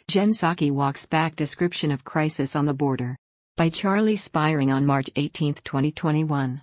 Jen Psaki walks back description of crisis on the border. By Charlie Spiring on March 18, 2021.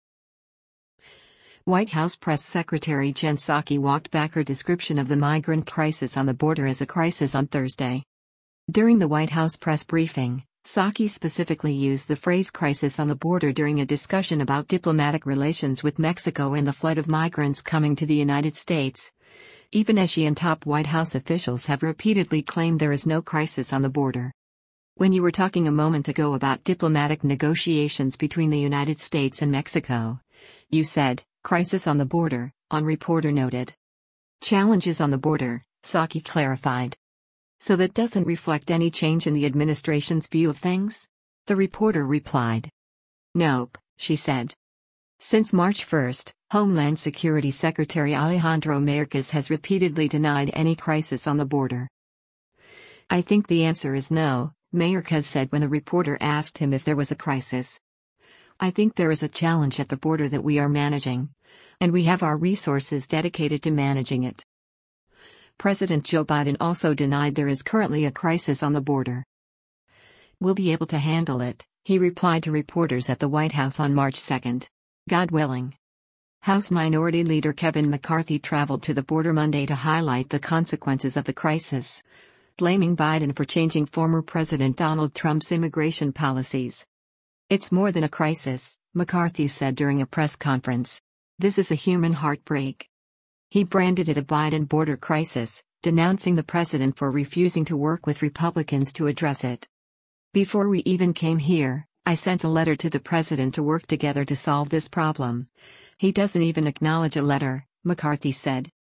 White House Press Secretary Jen Psaki walked back her description of the migrant crisis on the border as a crisis on Thursday. During the White House press briefing, Psaki specifically used the phrase crisis on the border during a discussion about diplomatic relations with Mexico and the flood of migrants coming to the United States, even as she and top White House officials have repeatedly claimed there is no crisis on the border. When you were talking a moment ago about diplomatic negotiations between the United States and Mexico, you said, crisis on the border, on reporter noted. Challenges on the border, Psaki clarified. So that doesn't reflect any change in the administration's view of things? The reporter replied. Nope, she said. Since March 1, Homeland Security Secretary Alejandro Mayorkas has repeatedly denied any crisis on the border. I think the answer is no, Mayorkas said when a reporter asked him if there was a crisis. I think there is a challenge at the border that we are managing, and we have our resources dedicated to managing it. President Joe Biden also denied there is currently a crisis on the border. We'll be able to handle it, he replied to reporters at the White House on March 2. God willing. House Minority Leader Kevin McCarthy traveled to the border Monday to highlight the consequences of the crisis, blaming Biden for changing former President Donald Trump's immigration policies. It's more than a crisis, McCarthy said during a press conference. This is a human heartbreak. He branded it a Biden border crisis, denouncing the president for refusing to work with Republicans to address it. Before we even came here, I sent a letter to the president to work together to solve this problem. He doesn't even acknowledge a letter, McCarthy said.